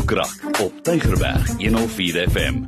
Boekrak op Tygerberg 104 FM.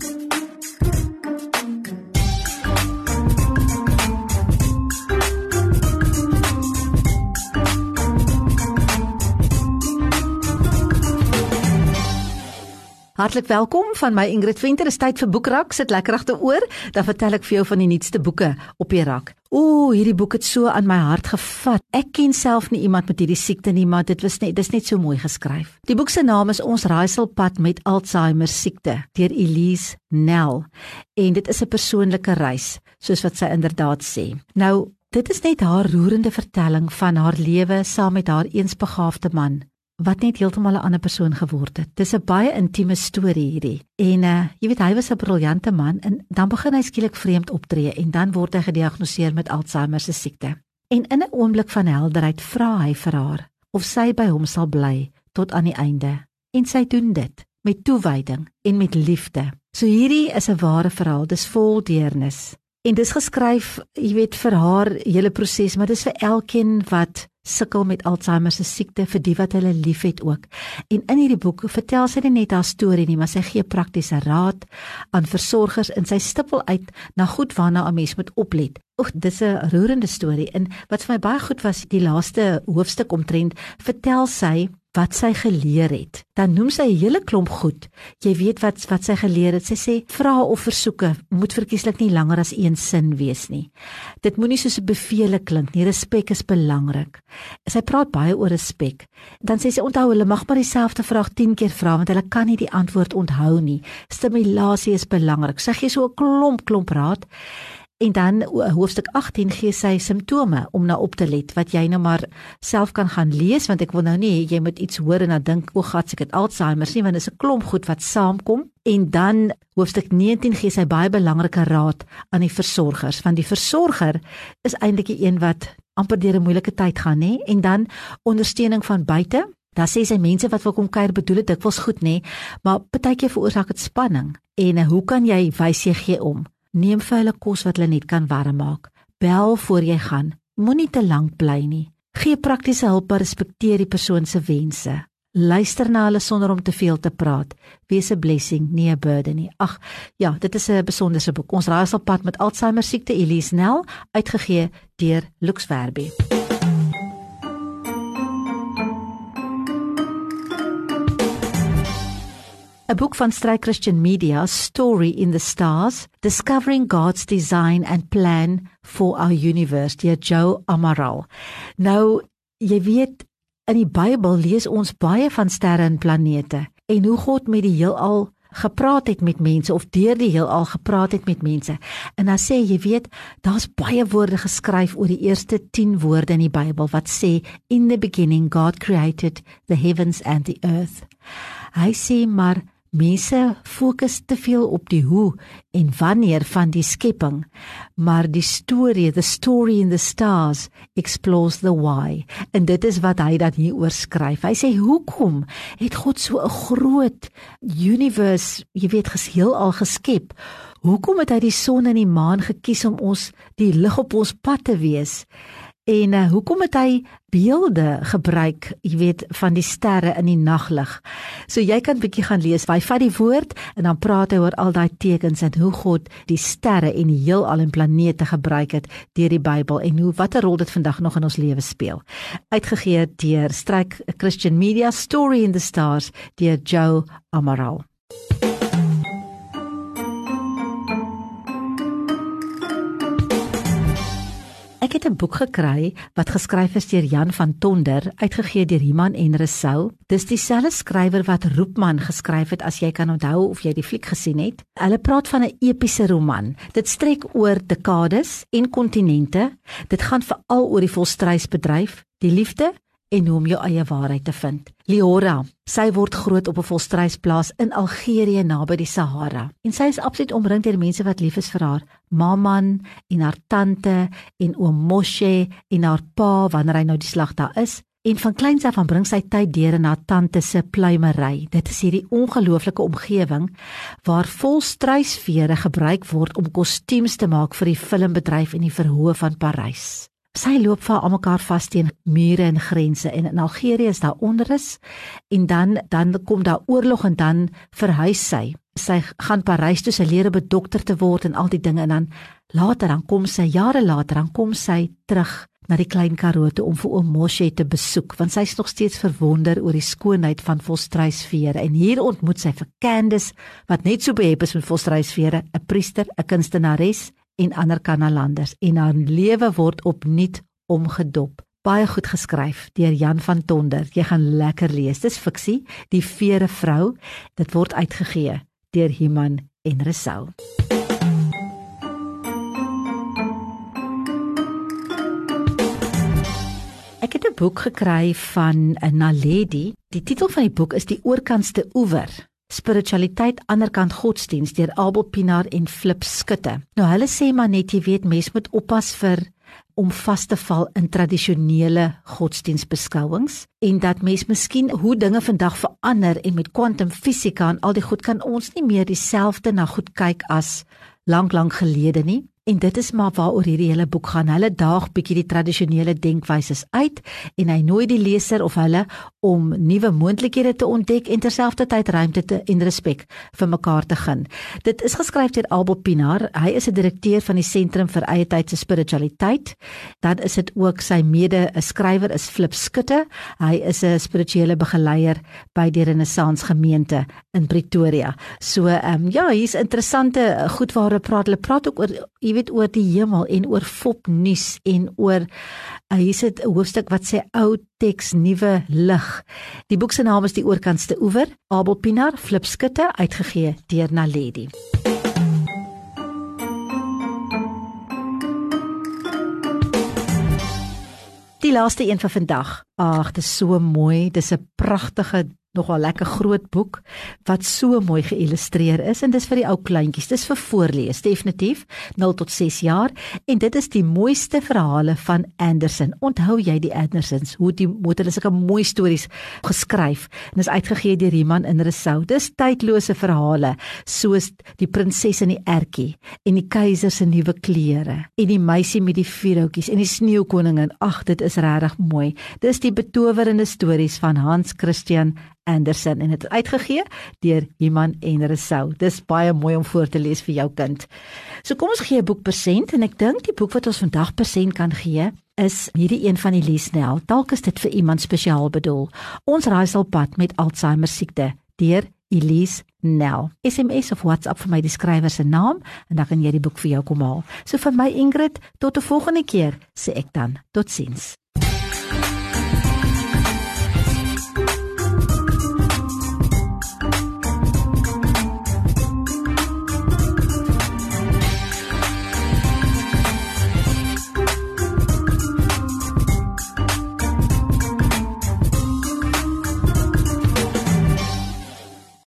Hartlik welkom van my Ingrid Venter. Is tyd vir Boekrak. Sit lekker agteroor, dan vertel ek vir jou van die nuutste boeke op die rak. Hierdie boek het so aan my hart gevat. Ek ken self nie iemand met hierdie siekte nie, maar dis net so mooi geskryf. Die boek se naam is Ons Raaiselpad met Alzheimer siekte deur Elise Nel. En dit is 'n persoonlike reis, soos wat sy inderdaad sê. Nou, dit is net haar roerende vertelling van haar lewe saam met haar eensbegaafde man, wat net heeltemal 'n ander persoon geword het. Dis 'n baie intieme storie hierdie. En jy weet, hy was 'n briljante man en dan begin hy skielik vreemd optree en dan word hy gediagnoseer met Alzheimer se siekte. En in 'n oomblik van helderheid vra hy vir haar of sy by hom sal bly tot aan die einde. En sy doen dit met toewyding en met liefde. So hierdie is 'n ware verhaal, dis vol deernis. En dis geskryf, jy weet, vir haar hele proses, maar dis vir elkeen wat sukkel met Alzheimer se siekte, vir die wat hulle liefhet ook. En in hierdie boek vertel sy nie net haar storie nie, maar sy gee praktiese raad aan versorgers en sy stippel uit na goed waarna 'n mens moet oplet. Dis 'n roerende storie. En wat vir my baie goed was, die laaste hoofstuk omtrent, vertel sy wat sy geleer het. Dan noem sy 'n hele klomp goed. Jy weet wat sy geleer het. Sy sê vrae of versoeke moet verkieslik nie langer as een sin wees nie. Dit moenie soos 'n bevele klink nie. Respek is belangrik. Sy praat baie oor respek. Dan sê sy onthou, hulle mag maar dieselfde vraag 10 keer vra want hulle kan nie die antwoord onthou nie. Stimulasie is belangrik. Sy gee so 'n klomp raad. En dan hoofstuk 18 gee sy simptome om na op te let, wat jy nou maar self kan gaan lees, want ek wil nou nie, jy moet iets hoor en dan dink, gat, ek het Alzheimer nie, want dit is 'n klomp goed wat saamkom. En dan hoofstuk 19 gee sy baie belangrike raad aan die versorgers, want die versorger is eintlik die een wat amper deur 'n moeilike tyd gaan, hè? En dan ondersteuning van buite. Daar sê sy mense wat wil kom kuier bedoel dit dikwels goed, nê, maar partykeer veroorsaak dit spanning. En hoe kan jy wys jy gee om? Neem vir hulle kos wat hulle net kan warm maak. Bel voor jy gaan. Moenie te lank bly nie. Gee praktiese hulp, maar respekteer die persoon se wense. Luister na hulle sonder om te veel te praat. Wees 'n blessing, nie 'n burden nie. Dit is 'n besonderse boek. Ons Raaiselpad met Alzheimer siekte, Elise Nel, uitgegee deur Lux Verbi. 'n boek van Strike Christian Media, Story in the Stars, Discovering God's Design and Plan for Our Universe, deur Joe Amaral. Nou, jy weet, in die Bybel lees ons baie van sterre en planete, en hoe God met die heelal gepraat het met mense, of deur die heelal gepraat het met mense. En dan sê, jy weet, daar's baie woorde geskryf oor die eerste 10 woorde in die Bybel, wat sê, in the beginning God created the heavens and the earth. Hy sê maar, mense fokus te veel op die hoe en wanneer van die skepping, maar die storie, the story in the stars, explores the why. En dit is wat hy dan hier oorskryf. Hy sê, hoekom het God so 'n groot universe, jy weet, heelal geskep? Hoekom het hy die son en die maan gekies om ons, die lig op ons pad te wees? En hoekom het hy beelde gebruik, jy weet, van die sterre in die naglig? So jy kan bietjie gaan lees. Hy vat die woord en dan praat hy oor al daai tekens en hoe God die sterre en die heelal en planete gebruik het deur die Bybel en watter rol dit vandag nog in ons lewe speel. Uitgegee deur Strike Christian Media, Story in the Stars deur Joe Amaral. Ek het 'n boek gekry wat geskryf is deur Jan van Tonder, uitgegee deur Iman en Resou. Dis dieselfde skrywer wat Roepman geskryf het, as jy kan onthou of jy die fliek gesien het. Hulle praat van 'n epiese roman. Dit strek oor dekades en kontinente. Dit gaan veral oor die volstrysbedryf, die liefde en hoe om jou eie waarheid te vind. Leora, sy word groot op 'n volstrysplaas in Algerië naby die Sahara. En sy is absoluut omring deur mense wat lief is vir haar. Maman en haar tante en oom Moshe en haar pa wanneer hy nou die slag daar is. En van kleins af aan bring sy tyd deur in haar tante se pluimery. Dit is hierdie ongelooflike omgewing waar volstrysvere gebruik word om kostuums te maak vir die filmbedryf en die verhoë van Parys. Sy loop vir al mekaar vas teen mure en grense en in Algerië is daar onrus en dan kom daar oorlog en dan verhuis sy. Sy gaan Parys toe, sy leer om 'n dokter te word en al die dinge en dan jare later, dan kom sy terug na die Klein Karoo toe om vir oom Moshe te besoek, want sy is nog steeds verwonder oor die skoonheid van volstruisvere en hier ontmoet sy vir Candice, wat net so behep is met volstruisvere, 'n priester, 'n kunstenares en ander Kanalanders en haar lewe word opnuut omgedop. Baie goed geskryf deur Jan van Tonder. Jy gaan lekker lees. Dis fiksie, Die Vere Vrou. Dit word uitgegee deur Iman en Resou. Ek het 'n boek gekry van Naledi. Die titel van die boek is Die Oorkantste Oewer. Spiritualiteit anderkant godsdiens deur Abel Pienaar en Flip Skutte. Nou hulle sê maar net, jy weet, mens moet oppas om vas te val in tradisionele godsdiensbeskouings en dat mens miskien hoe dinge vandag verander en met kwantumfisika en al die goed kan ons nie meer dieselfde na goed kyk as lank gelede nie. En dit is maar waaroor hierdie hele boek gaan. Hulle daag bietjie die tradisionele denkwyses uit en hy nooi die leser of hulle om nuwe moontlikhede te ontdek en terselfdertyd ruimte en respek vir mekaar te gun. Dit is geskryf deur Abel Pienaar. Hy is 'n direkteur van die Sentrum vir Eie Tydse Spiritualiteit. Dan is dit ook sy mede-skrywer is Flip Skutte. Hy is 'n spirituele begeleier by die Renaissance Gemeente in Pretoria. So hier's interessante goed waaroor hulle praat ook oor die hemel en oor fopnuus en oor hier sit 'n hoofstuk wat sê ou teks nuwe lig. Die boek se naam is Die Oorkantste Oewer, Abel Pienaar, Flip Skutte, uitgegee deur Naledi. Die laaste een vir vandag. Ag, dit is so mooi. Dis 'n pragtige, nogal lekker groot boek wat so mooi geïllustreer is en dis vir die ou kleintjies. Dis vir voorlees definitief 0 tot 6 jaar en dit is die mooiste verhale van Andersen. Onthou jy die Andersens? Hoe hulle sulke mooi stories geskryf en is uitgegee deur Iman en Resou. Dis tydlose verhale soos die prinses en die ertjie en die keiser se nuwe klere en die meisie met die vierhoutjies en die sneeukoningin. Ag, dit is regtig mooi. Dis die betowerende stories van Hans Christian Andersen en dit is uitgegee deur Iman en Resou. Dis baie mooi om voor te lees vir jou kind. So kom ons gee 'n boek persent en ek dink die boek wat ons vandag persent kan gee is hierdie een van Elise Nel. Dalk is dit vir iemand spesiaal bedoel. Ons raaiselpad met Alzheimer siekte deur Elise Nel. SMS of WhatsApp vir my die skrywer se naam en dan kan jy die boek vir jou kom haal. So vir my Ingrid, tot 'n volgende keer sê ek dan totsiens.